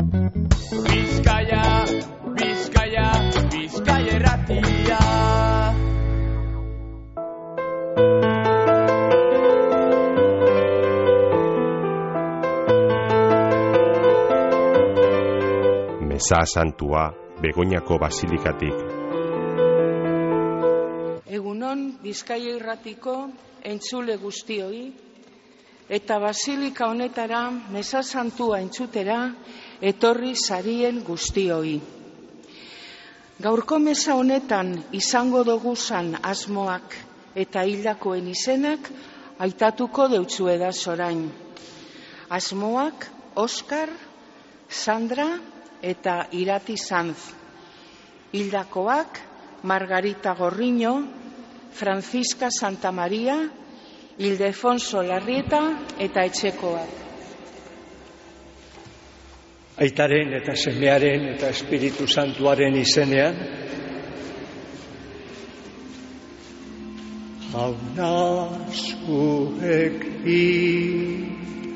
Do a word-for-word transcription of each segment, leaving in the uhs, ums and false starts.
Bizkaia, Bizkaia, Bizkaia irratia. Meza santua Begoñako basilikatik. Egunon Bizkaia irratiko entzule guztioi eta basilika honetara meza santua entzutera etorri zarien guztioi. Gaurko meza honetan izango doguzan asmoak eta hildakoen izenak aitatuko deutzueda zorain. Asmoak Oskar, Sandra eta Irati Sanz. Hildakoak Margarita Gorriño, Francisca Santamaria, Ildefonso Larrieta eta etxekoak. Aitaren eta semearen eta Espiritu Santuaren izenean, jauna zuekin.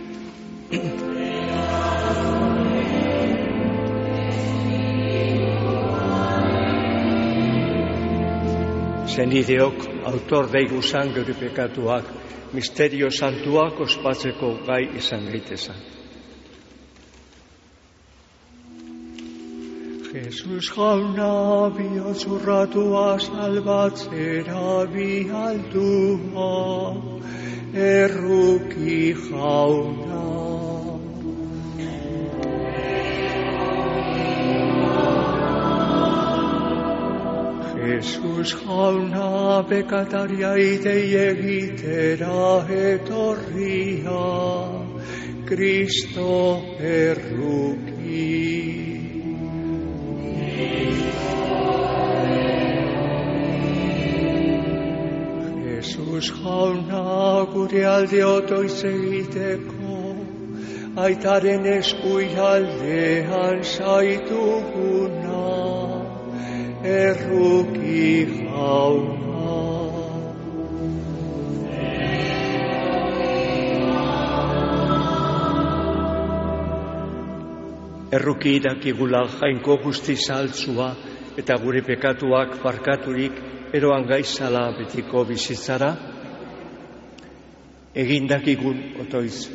Zenideok autor deiguzan geure pekatuak, misterio santuak ospatzeko gai izan gaitezan. Jesus jauna bihotzurratua salbatzera bihaldua, erruki jauna. Jesus jauna bekataria idei egitera etorria, Kristo erruki. Jesus jauna gure alde otoiz egiteko, aitaren eskuialdean zaituguna, erruki jauna. Erruki dakigula jainko guzti saltzua eta gure pekatuak barkaturik eroan gaizala betiko bizitzara, egin dakigun otoiz.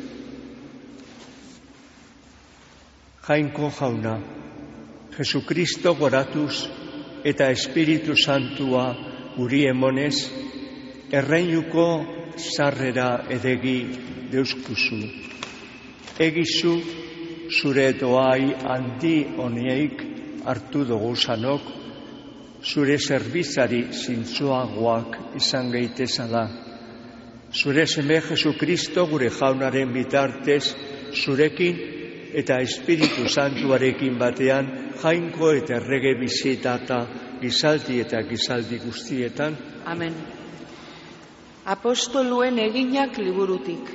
Jainko jauna, Jesukristo goratuz eta Espiritu Santua guri emonez, erreinuko sarrera edegi deuskuzu. Egizu zure doai handi honeik hartu dugu zanok, zure zerbitzari zintzoagoak izan gaitezala. Zure seme Jesukristo gure jaunaren bitartez zurekin eta Espiritu Santuarekin batean jainko eta errege bizitata gizaldi eta gizaldi guztietan. Amen. Apostoluen eginak liburutik.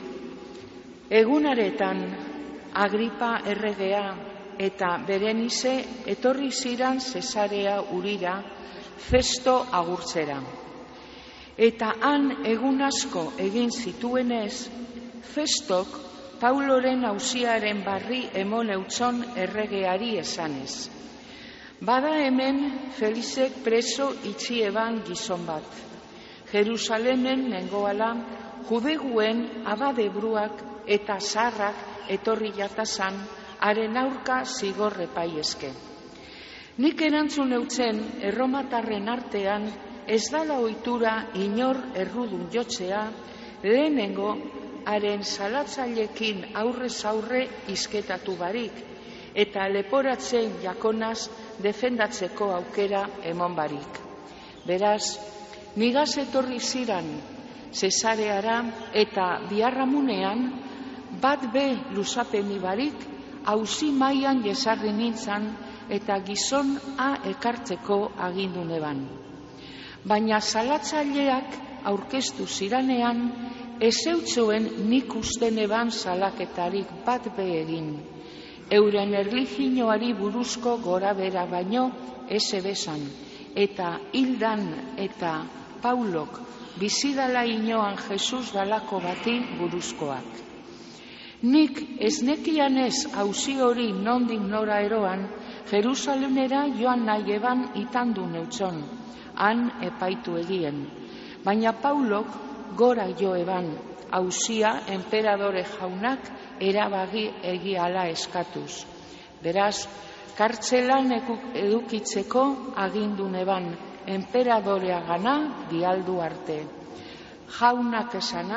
Egunaretan Agripa erregea eta Berenize etorri ziran Zesarea urira Festo agurtzera. Eta han egun asko egin zituenez, Festok Pauloren auziaren barri emon eutzon erregeari esanez. Bada hemen Felizek preso itxi eban gizon bat. Jerusalemen nengoala judeguen abadebruak eta zarrak etorri jatazan haren aurka zigorre paieske. Nik erantzun eutzen erromatarren artean ez dala ohitura inor errudun jotzea, lehenengo haren salatzailekin aurrez aurre izketatu barik, eta leporatzen jakonaz defendatzeko aukera emon barik. Beraz, nigaz etorri ziran Zesareara eta biharramunean bat be luzapeni barik, auzi mailan jesarri nintzan eta gizon a ekartzeko agindu neban. Baina salatzaileak aurkeztu ziranean, ez eutzuen nik usten eban salaketarik bat be egin. Euren erlijioari buruzko gora bera baino ez ebesan, eta Hildan eta Paulok bizidala inoan Jesus dalako bati buruzkoak. Nik ez nekianez auzi hori nondik nora eroan, Jerusalemera joan nahi eban itandu neutzon, han epaitu egien. Baina Paulok gora jo eban, auzia enperadore jaunak erabagi egiala eskatuz. Beraz, kartzelan edukitzeko agindun eban, enperadorea gana dialdu arte. Jaunak esana,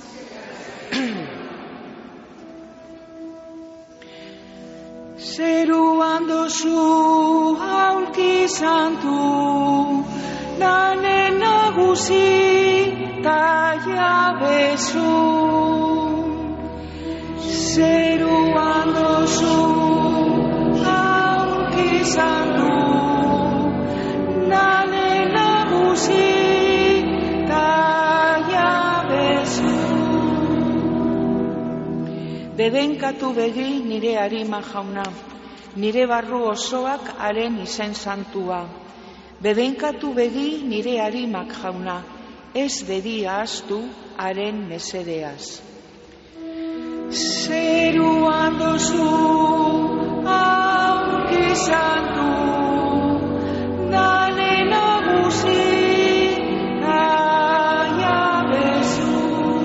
zeruan dozu aulki santu, danen nagusi ta jabezu. Zeruan dozu aulki santu, danen nagusi ta jabezu. Bebenkatu begi nire arima jauna, nire barru osoak haren izen santua. Bebenkatu begi nire arimak jauna, ez bedia astu haren mesedeaz. Zeruan dozu aurki santu, dane nagusi jabezu.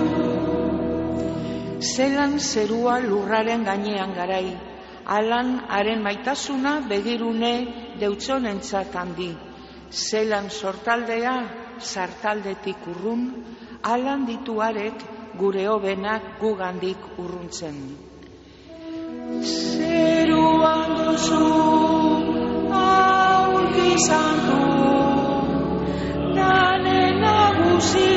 Zelan zerua lurraren gainean garai, alan haren maitasuna begirune deutzonentzat handi. Zelan sortaldea sartaldetik urrun, alan dituarek gure hobenak gugandik urruntzen. Zeruan dozu aurki santu, dane nagusi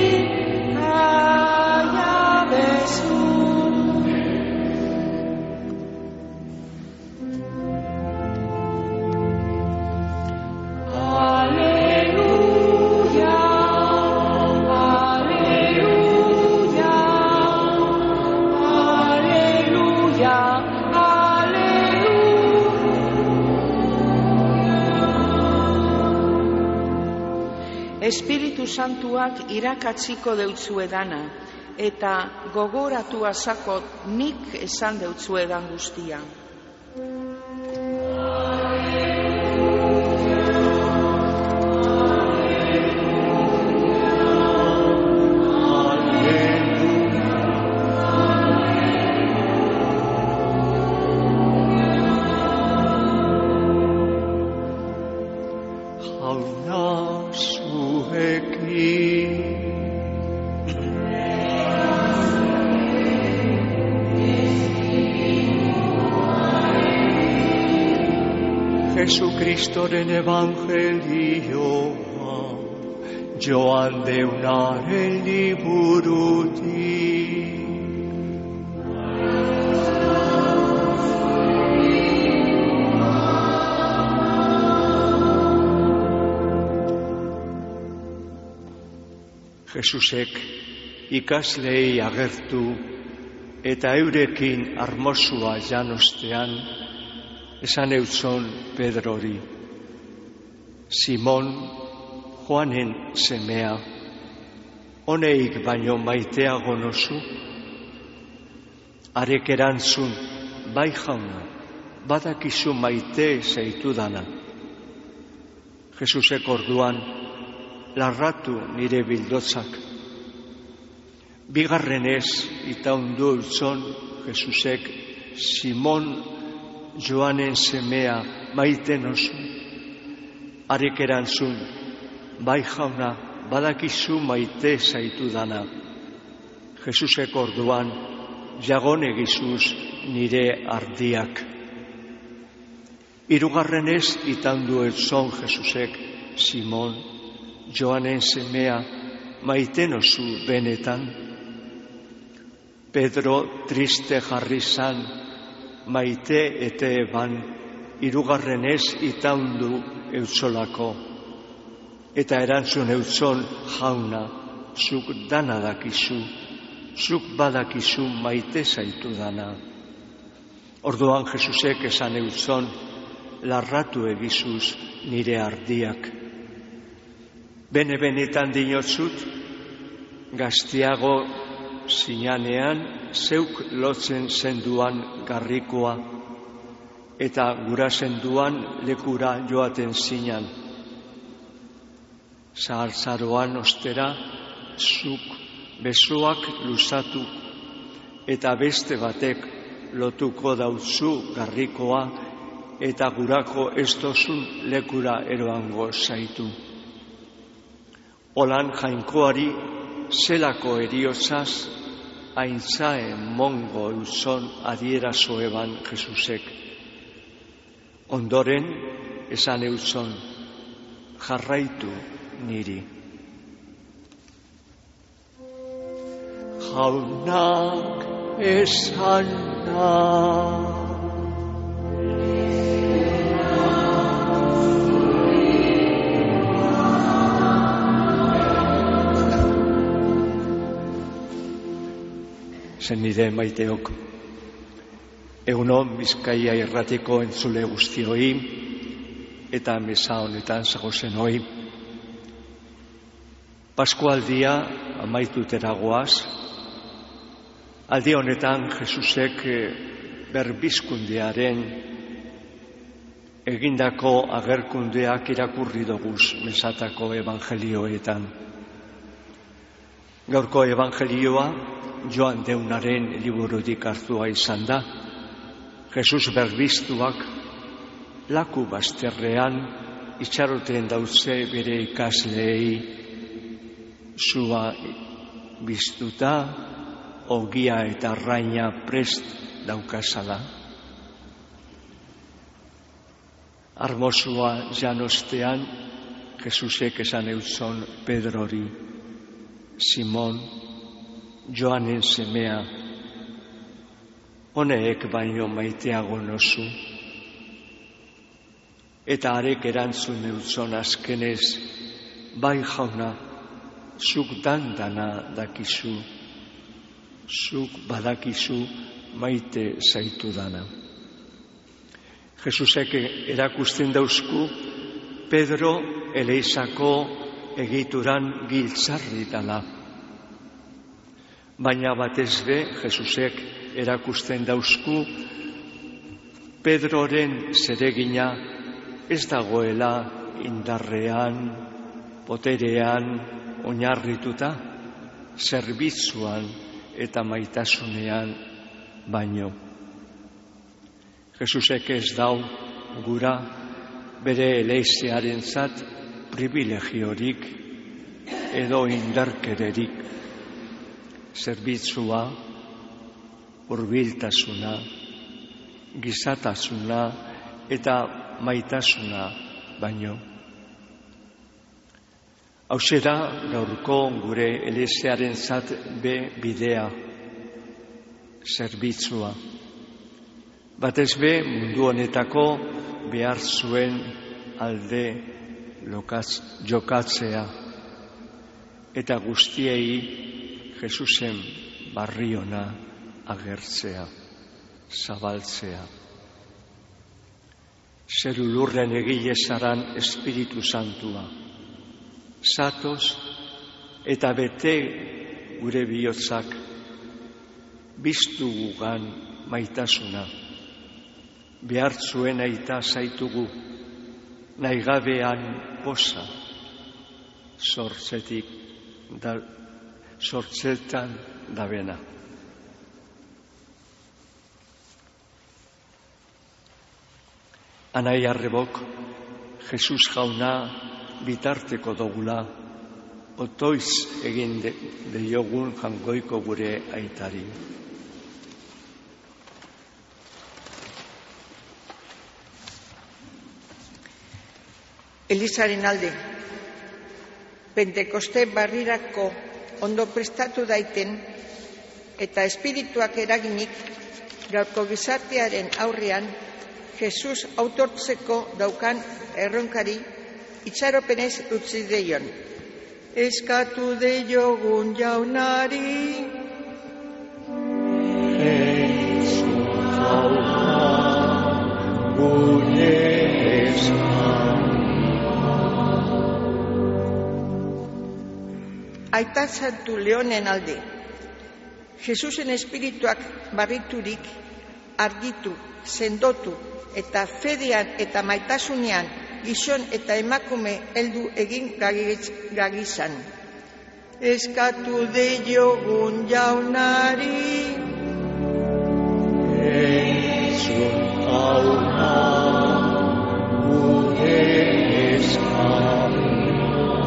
jabezu. Espiritu Santuak irakatziko deutzuedana, eta gogoratu azakot nik esan deutzuedan guztia. Jesucristoren evangelioa joan deunaren liburutik. Jesusek ikaslei agertu eta eurekin armosua janostean, esan eutzon Pedrori, Simon, Joanen semea, honeik baino maiteago nozu? Arek erantzun, bai jauna, badakizu maite zaitudana. Jesusek orduan, larratu nire bildotzak. Bigarrenez, itaundu eutzon Jesusek, Simon, Joanen semea maite nozu? Arek erantzun, bai jauna, badakizu maite zaitudana. Jesusek orduan, jagon egizuz nire ardiak. Hirugarrenez itandu etzon Jesusek, Simon, Joanen semea maite nozu benetan? Pedro triste jarri zan, maite ete eban, hirugarrenez itaundu eutzolako. Eta erantzun eutzon, jauna, zuk dana dakizu, zuk badakizu maite zaitu dana. Orduan Jesusek esan eutzon, larratu egizuz nire ardiak. Bene benetan dinotzut, gaztiago zinanean zeuk lotzen zenduan garrikoa, eta gura zenduan lekura joaten zinan. Zahartzaroan ostera, zuk besoak luzatu, eta beste batek lotuko dautzu garrikoa, eta gurako ez dozun lekura eroango zaitu. Olan jainkoari zelako eriotzaz, haintzaen mongo euzon adierazo eban Jesusek. Ondoren esan euzon, jarraitu niri. Jaunak esan da. Zen nire maiteok, egunon Bizkaia irratiko entzule guztioi eta mesa honetan zagozen hoi. Paskualdia amaitutera goaz, aldi honetan Jesusek berbizkundearen egindako agerkundeak irakurri doguz mesatako evangelioetan. Gaurko evangelioa Joan Deunaren liburutik hartua izan da. Jesus berbiztuak laku bazterrean itxaroten dauze bere ikasleei, sua biztuta, ogia eta arraina prest daukazala. Armosua janostean, Jesusek esan euzon Pedrori, Simon, Joanen semea, honeek baino maiteago nozu. Eta arek erantzun euzon azkenez, bai jauna, zuk dandana dakizu, zuk badakizu maite zaitu dana. Jesusek erakusten dauzku, Pedro eleizako egituran giltzarri dala. Baina batez be, Jesusek erakusten dauzku, Pedroren zeregina ez dagoela indarrean, poterean, oinarrituta, zerbitzuan eta maitasunean baino. Jesusek ez dau gura bere eleizearentzat privilegiorik edo indarkererik. Zerbitzua, hurbiltasuna, gizatasuna eta maitasuna baino. Hauxe da gaurko gure eleizearentzat be bidea, zerbitzua. Batez be mundu honetako behar zuen alde lokatz, jokatzea eta guztiei Jesusen barriona agertzea, zabaltzea. Zeru lurren egile zaran Espiritu Santua. Zatoz eta bete gure bihotzak, biztu gugan maitasuna. Behartzuen aita zaitugu, nahigabean poza, sortzetik da, sortzetan dabena. Anai arrebok, Jesus jauna bitarteko dogula, otoiz egin de, de jogun jangoiko gure aitari. Elizaren alde, Pentekoste barrirako ondo prestatu daiten eta espirituak eraginik gaurko gizartearen aurrean Jesus autortzeko daukan erronkari itxaropenez utzi deion. Eskatu deiogun jaunari, Jesu jauna, gure esan. Aita Santu Leonen alde, Jesusen espirituak barriturik, argitu, sendotu eta fedean eta maitasunean gizon eta emakume heldu egin gagizan. Eskatu deiogun jaunari, entzun jauna, gure eskaria.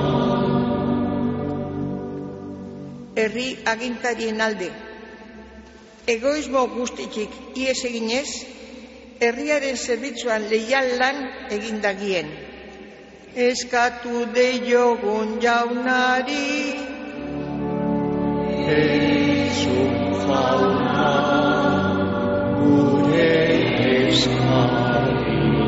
Herri agintarien alde, egoismo guztitik ies eginez, herriaren zerbitzuan leial lan egindagien. Eskatu deiogun jaunari, entzun jauna, gure eskaria.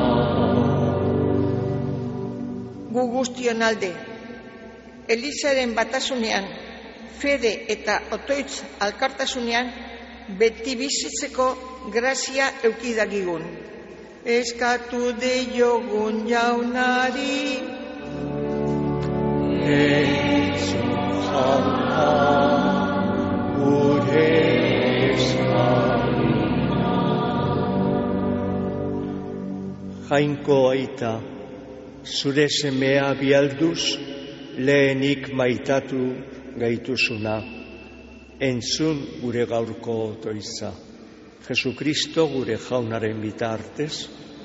Gu guztion alde, Elizaren batasunean, fede eta otoitz alkartasunean, beti bizitzeko grazia eukidagigun. Eskatu deiogun jaunari, entzun jauna, gure eskaria. Jainko aita, zure semea bialduz, lehenik maitatu gaituzuna, entzun gure gaurko otoitza. Jesukristo gure jaunaren bitartez,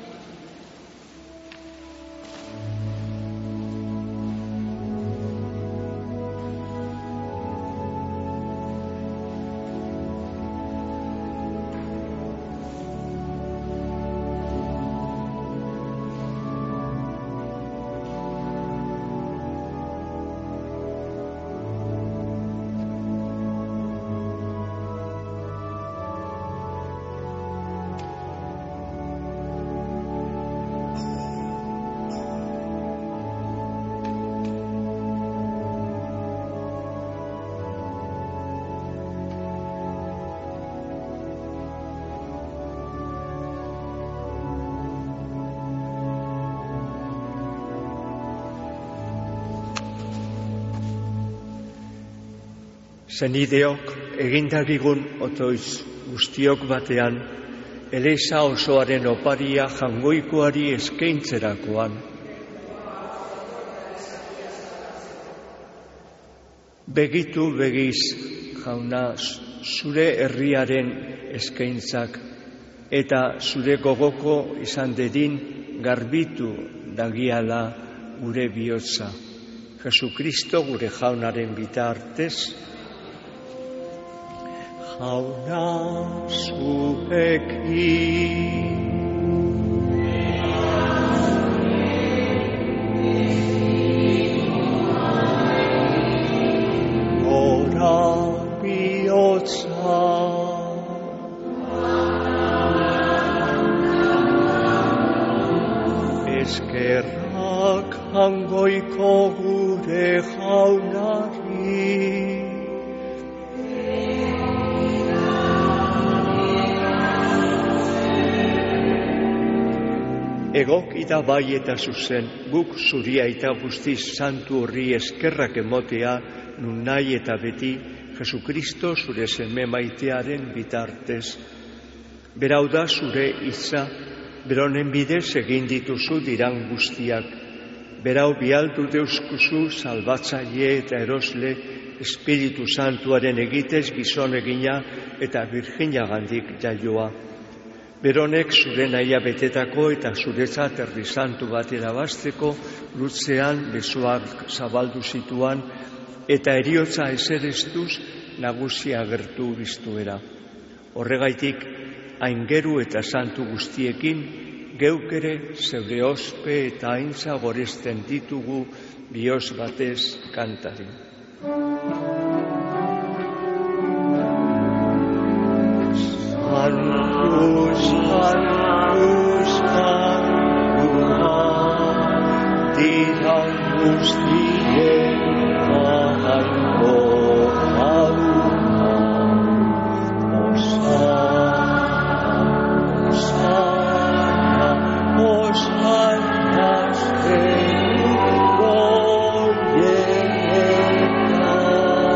zenideok egindagigun otoiz guztiok batean, Eliza osoaren oparia jangoikoari eskaintzerakoan. Begitu begiz, jauna, zure herriaren eskaintzak, eta zure gogoko izan dedin garbitu dagiala gure bihotza. Jesukristo gure jaunaren bitartez, jauna zuekin. Gora bihotza, eskerrak hangoiko gure jaunari. Egokita bai eta zuzen, guk zuria eta guztiz santu horri eskerrak emotea, nun nahi eta beti, Jesukristo zure seme maitearen bitartez. Berau da zure hitza, beronen bidez egin dituzu diran guztiak. Berau bialdu deuskuzu salbatzaile eta erosle, Espiritu Santuaren egitez gizon egina eta Virginagandik jaioa. Beronek zure nahia betetako eta zuretzat herri santu bat erabasteko lutzean besoak zabaldu zituan eta eriotza eserestuz nagusia agertu biztuera. Horregaitik, aingeru eta santu guztiekin, geuk ere zeure ospe eta aintza goresten ditugu bihotz batez kantari. Santu, santu, santua, diran guztien jainko jauna. Osana, osana, osana, zeru goietan.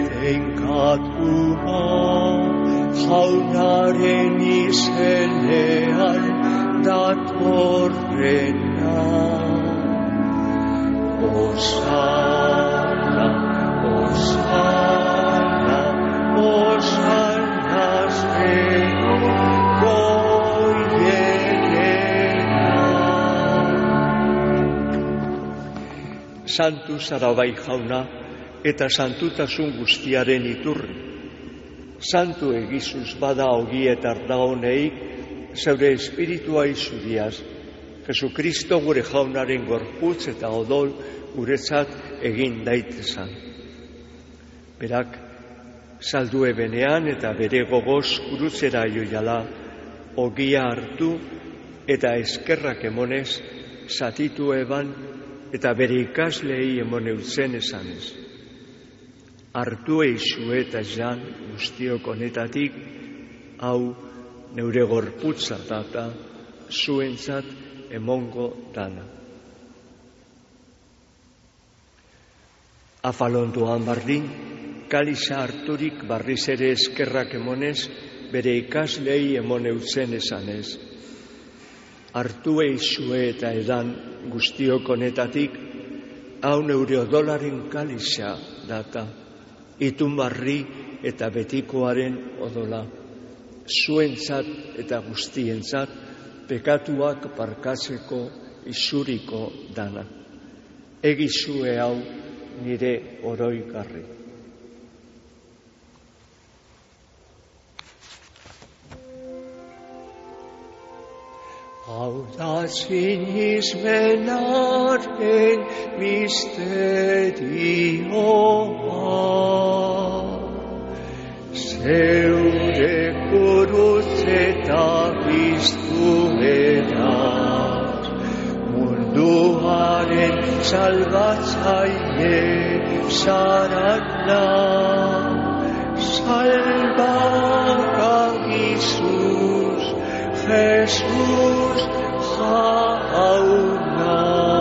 bedenkatua, jaunaren izenean datorrena. Osana, Osana, Osana zero goienena. Santu zara bai jauna, eta santutasun guztiaren iturri. Santu egizuz bada ogi eta ardagoneik, zeure espiritua izuriaz, Jesukristo gure jaunaren gorputz eta odol guretzat egin daitezan. Berak, saldu ebenean eta bere gogoz gurutzera joiala, ogia hartu eta eskerrak emonez, zatitu eban eta bere ikaslei emone utzen esanez. Hartu eixue eta jan guztiok honetatik, hau neure gorputza data, zuentzat emongo dana. Afalondoan bardin, kaliza harturik barriz ere eskerrak emonez, bere ikaslei emone utzen esanez. Hartu eixue eta edan guztiok honetatik, hau neure odolaren kaliza data, itun barri eta betikoaren odola, zuentzat eta guztientzat, pekatuak barkatzeko izuriko dana. Egizue hau nire oroigarri. Hau da sinismenaren misterioa, zeure gurutzeta biztu eraz, munduaren salbatzaile zarana, salbaka Isus, Jesus jauna.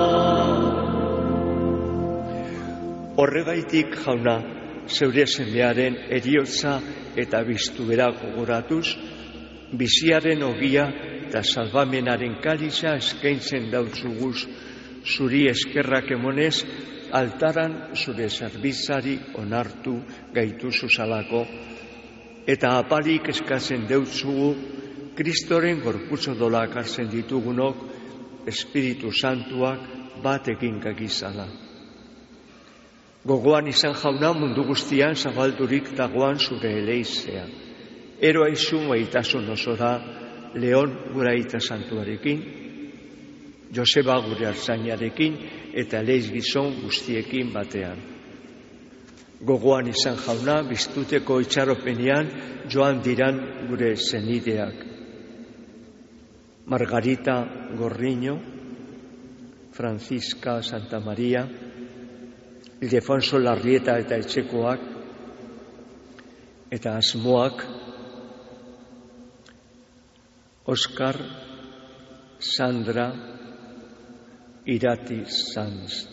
Horregaitik jauna, zeure semearen eriotza eta biztuera gogoratuz, biziaren ogia eta salvamenaren kaliza eskaintzen dautzuguz, zuri eskerrak emonez, altaran zure zerbitzari onartu gaituzu zalako, eta apalik eskatzen deutzugu, Kristoren gorputz odolak hartzen ditugunok, Espiritu Santuak bat egin gagizala. Gogoan izan jauna mundu guztian zabaldurik dagoan zure eleizea. Ero aizu maitasun osora, Leon gure aita santuarekin, Joseba gure artzainarekin eta eleiz gizon guztiekin batean. Gogoan izan jauna, biztuteko itxaropenean joan diran gure zenideak. Margarita Gorriño, Francisca Santa Maria, Ildefonso Larrieta eta etxekoak, eta asmoak, Oskar, Sandra, Irati Sanz.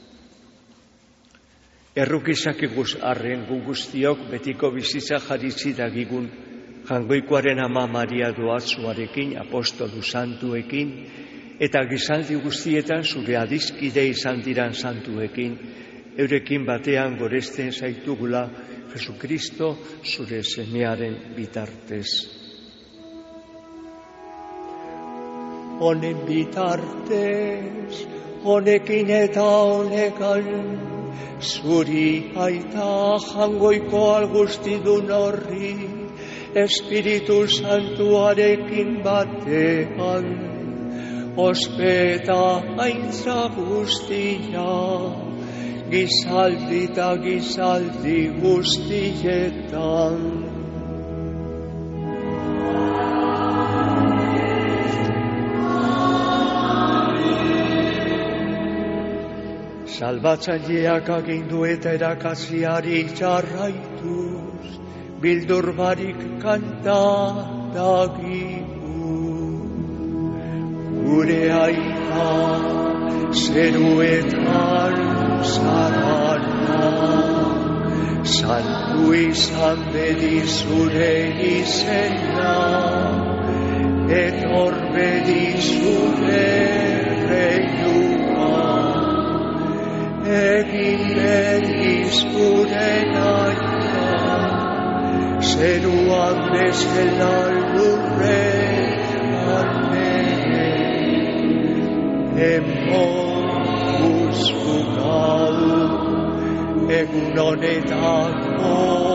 Errukizak iguz arren gu guztiok betiko bizitza jaritzi dagigun, Jangoikoaren ama Maria doatzuarekin, apostolu santuekin, eta gizaldi guztietan zure adizkide izan diran santuekin, eurekin batean goresten zaitugula Jesukristo zure semearen bitartez. Honen bitartez, honekin eta honekan, zuri aita jangoiko algustidun horri, Espiritu Santuarekin batean, ospeta aintza guztia, gizaldi eta gizaldi guztietan. Salbatzaileak agindu eta erakatziari jarraituz, bildur barik kanta dagigu. Gure aita zeruetan zarana, Santa izan bedi zure izena, etor bedi zure reiua, egin bedi zure naia, zeruan bezala lurre emon guzkukal, egun honetako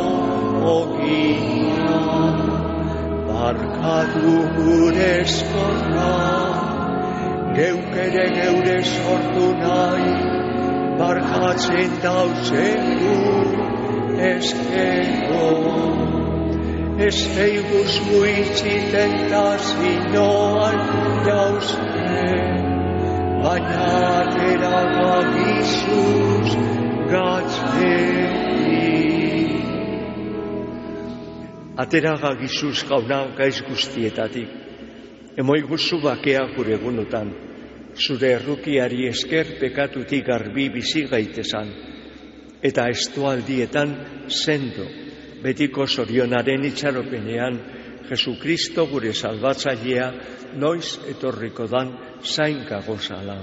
ogia, barkatu gure eskorra, geuk ere geure sortu nahi, barkatzen dauzegu eskero. Ez feiguz guitziten tazinoan jauzen, baina atera gagizuz gatzeri. Atera gagizuz jauna gaiz guztietatik. Emoi guzu bakea gure egunotan, zure errukiari esker pekatutik garbi bizi gaitezan, eta estualdietan sendo, betiko zorionaren itxaropenean, Jesukristo gure salbatzailea noiz etorriko dan zainka gozala.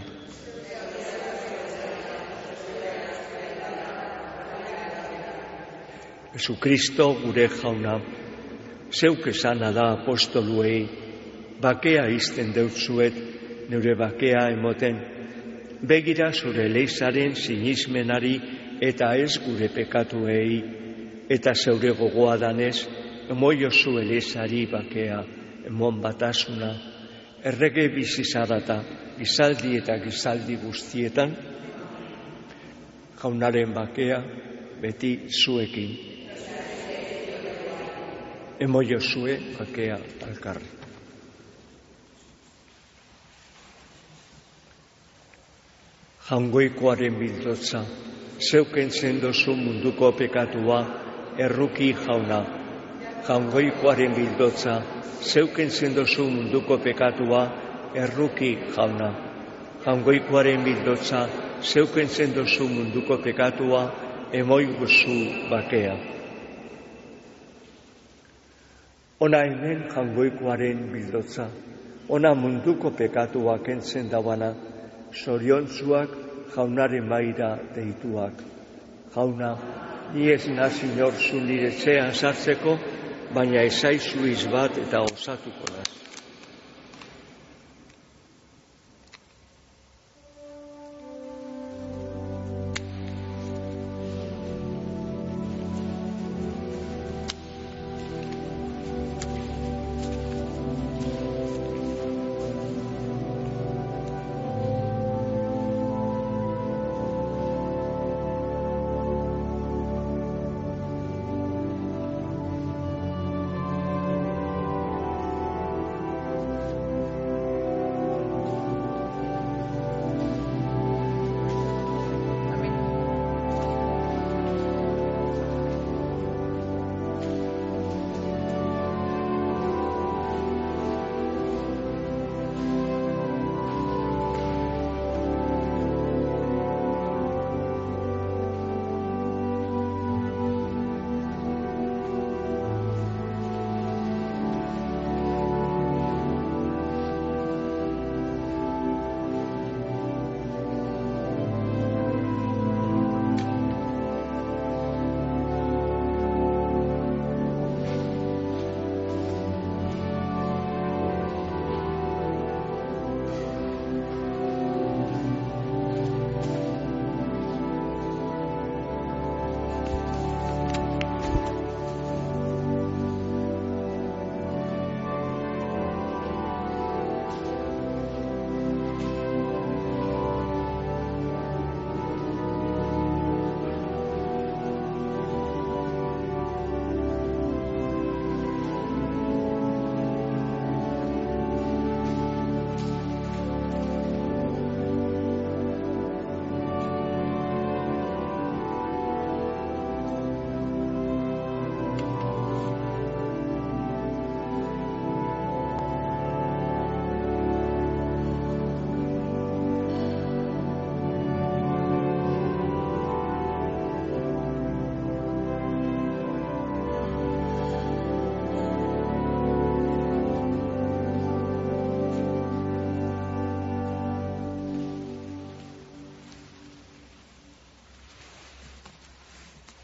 Jesukristo gure jauna, zeuk esana da apostoluei, bakea izten deutzuet, neure bakea emoten, begira zure leizaren sinismenari eta ez gure pekatuei, eta zeure gogoa danez, emoiozu elezari bakea, emon batasuna, errege bizizarata, gizaldi eta gizaldi guztietan, jaunaren bakea beti zuekin. Emoiozue bakea alkarri. Jaungoikoaren bildotza, zeuken zendozu munduko pekatua, erruki jauna. Jaungoikoaren bildotza, zeuken zendozu munduko pekatua, erruki jauna. Jaungoikoaren bildotza, zeuken zendozu munduko pekatua, emoi guzu bakea. Ona hemen jaungoikoaren bildotza, ona munduko pekatua kentzen dauana, zoriontzuak jaunaren maira deituak. Jauna, ni ez nazi norzu nire txean sartzeko, baina ezaizu izbat eta osatuko da.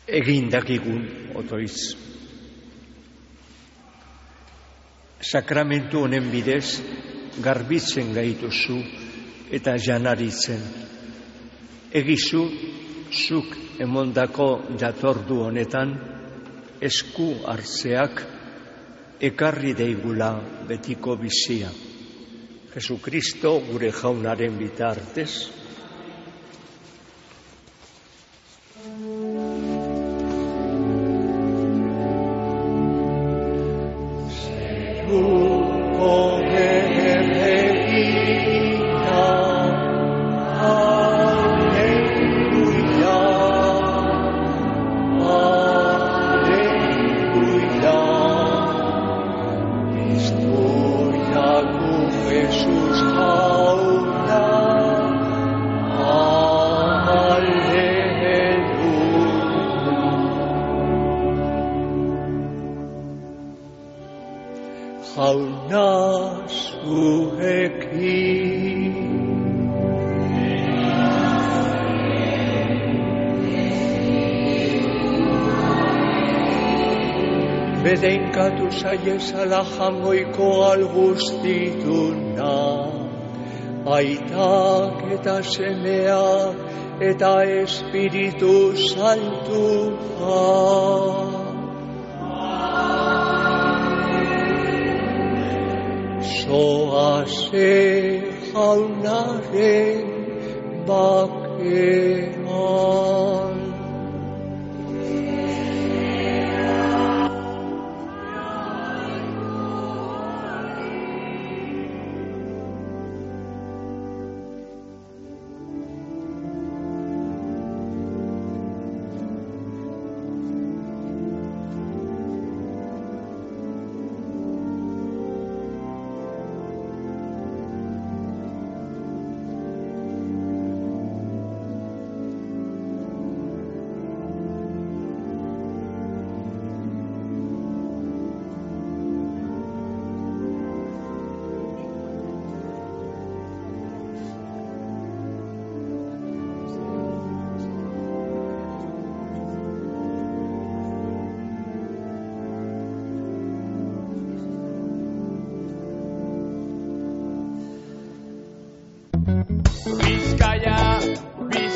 egindakigun otoitz. Sakramentu honen bidez garbitzen gaituzu eta janaritzen. Egizu, zuk emondako jatordu honetan esku hartzeak ekarri deigula betiko bizia. Jesukristo gure jaunaren bitartez. Jauna zuekin. Bedeinkatu zaiezala jangoiko algustituna, aitak eta semeak eta Espiritu Santua. Zoaze jaunaren bakean. Bizkaia,